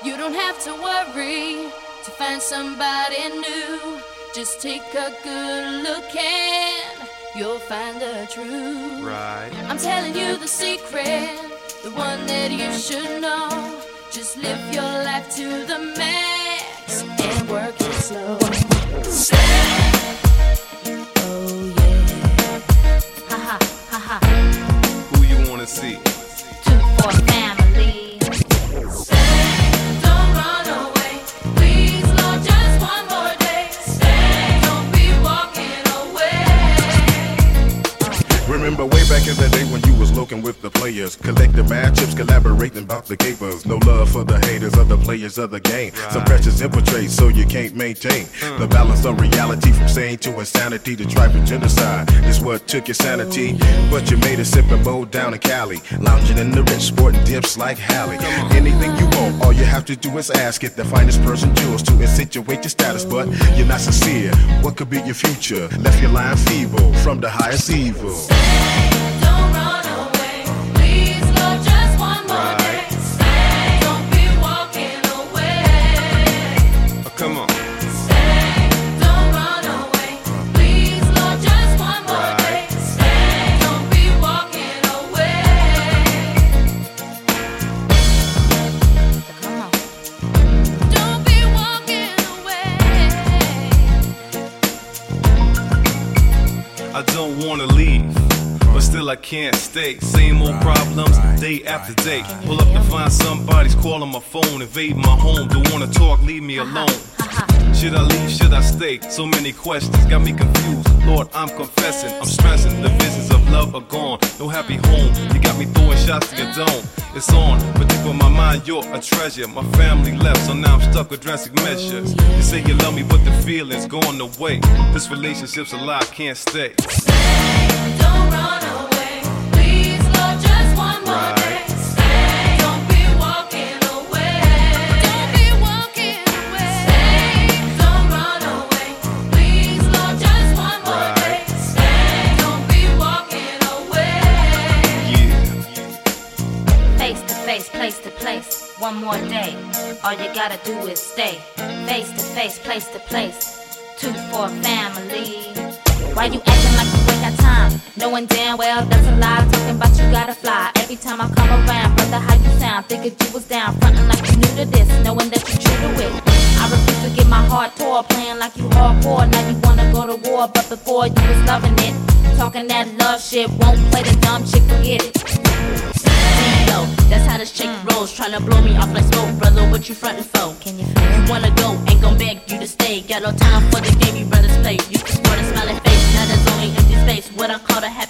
You don't have to worry to find somebody new. Just take a good look and you'll find the truth. Right. I'm telling you the secret, the one that you should know. Just live your life to the max and work it slow. Oh yeah. Ha ha ha ha. Who you wanna see? 2-4 family. Don't run away, please Lord, just one more day. Stay, don't be walking away. Remember way back in the day when you was looking with the players, collecting mad chips, collaborating about the capers. No love for the haters of the players of the game. Right. Some pressures infiltrate so you can't maintain the balance of reality, from sane to insanity to tribal genocide is what took your sanity. But you made it sipping bowl down in Cali, lounging in the rich, sporting dips like Hallie. Anything you want, all you have to do is ask it. The finest person jewels to insinuate your status, but you're not sincere. What could be your future? Left your line feeble from the highest evil. Don't run away, please Lord, just one more day. Stay, don't be walking away. Oh, come on. Stay, don't run away, please Lord, just one more day. Stay, don't be walking away. Come on. Don't be walking away. I don't wanna leave, but still I can't stay. Same old problems, day after day. Pull up to find somebody's calling my phone, invading my home. Don't wanna talk, leave me alone. Should I leave, should I stay? So many questions, got me confused. Lord, I'm confessing, I'm stressing. The visions of love are gone, no happy home. You got me throwing shots to your dome. It's on, but deep in my mind, you're a treasure. My family left, so now I'm stuck with drastic measures. You say you love me, but the feeling's going away. This relationship's a lie, I can't stay. Don't run away, please Lord, just one more day. Stay, don't be walking away. Don't be walking away. Stay, don't run away, please Lord, just one more day. Stay, don't be walking away. Yeah. Face to face, place to place, one more day. All you gotta do is stay. Face to face, place to place, 2-4 family. Why you acting like you ain't got time? Knowing damn well that's a lie. Talking about you gotta fly. Every time I come around, brother, how you sound? Figured you was down, frontin' like you new to this, knowing that you true to it. I refuse to get my heart tore, playing like you hardcore. Now you wanna go to war, but before you was loving it. Talking that love shit, won't play the dumb chick, forget it. CEO, that's how this chick rolls. Tryna blow me off like smoke, brother, what you frontin' for? Can you feel it? You wanna go, ain't gon' beg you to stay. Got no time for the game, you brothers play. You can sport a smiling face, now there's only empty space. What I call to have